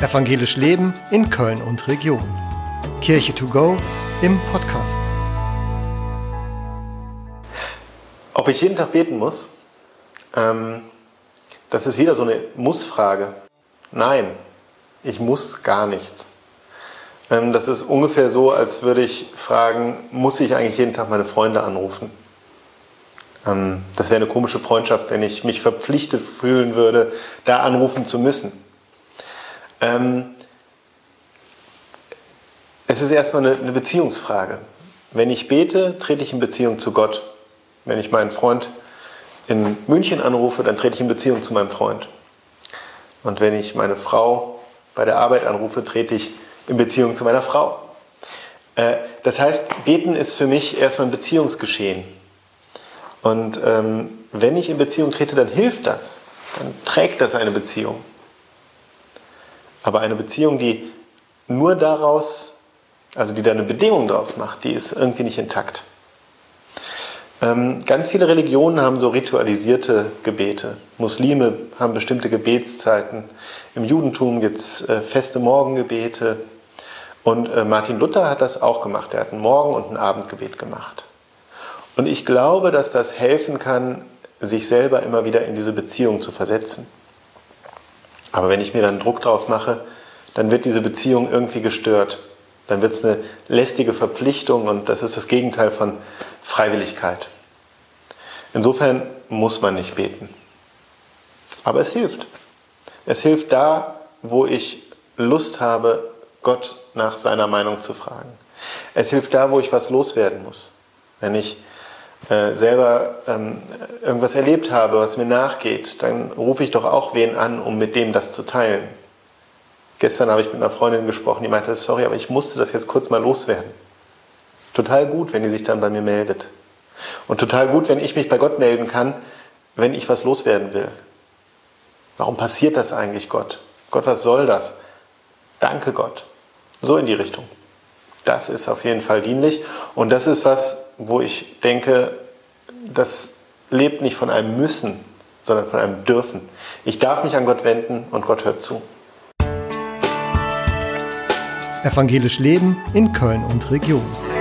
Evangelisch Leben in Köln und Region. Kirche to go im Podcast. Ob ich jeden Tag beten muss? Das ist wieder so eine Muss-Frage. Nein, ich muss gar nichts. Das ist ungefähr so, als würde ich fragen, muss ich eigentlich jeden Tag meine Freunde anrufen? Das wäre eine komische Freundschaft, wenn ich mich verpflichtet fühlen würde, da anrufen zu müssen. Es ist erstmal eine Beziehungsfrage. Wenn ich bete, trete ich in Beziehung zu Gott. Wenn ich meinen Freund in München anrufe, dann trete ich in Beziehung zu meinem Freund. Und wenn ich meine Frau bei der Arbeit anrufe, trete ich in Beziehung zu meiner Frau. Das heißt, beten ist für mich erstmal ein Beziehungsgeschehen. Und wenn ich in Beziehung trete, dann hilft das. Dann trägt das eine Beziehung. Aber eine Beziehung, die nur daraus, also die da eine Bedingung daraus macht, die ist irgendwie nicht intakt. Ganz viele Religionen haben so ritualisierte Gebete. Muslime haben bestimmte Gebetszeiten. Im Judentum gibt es feste Morgengebete. Und Martin Luther hat das auch gemacht. Er hat ein Morgen- und ein Abendgebet gemacht. Und ich glaube, dass das helfen kann, sich selber immer wieder in diese Beziehung zu versetzen. Aber wenn ich mir dann Druck draus mache, dann wird diese Beziehung irgendwie gestört. Dann wird es eine lästige Verpflichtung und das ist das Gegenteil von Freiwilligkeit. Insofern muss man nicht beten. Aber es hilft. Es hilft da, wo ich Lust habe, Gott nach seiner Meinung zu fragen. Es hilft da, wo ich was loswerden muss. Wenn ich selber irgendwas erlebt habe, was mir nachgeht, dann rufe ich doch auch wen an, um mit dem das zu teilen. Gestern habe ich mit einer Freundin gesprochen, die meinte, sorry, aber ich musste das jetzt kurz mal loswerden. Total gut, wenn die sich dann bei mir meldet. Und total gut, wenn ich mich bei Gott melden kann, wenn ich was loswerden will. Warum passiert das eigentlich, Gott? Gott, was soll das? Danke, Gott. So in die Richtung. Das ist auf jeden Fall dienlich. Und das ist was, wo ich denke, das lebt nicht von einem Müssen, sondern von einem Dürfen. Ich darf mich an Gott wenden und Gott hört zu. Evangelisch Leben in Köln und Region.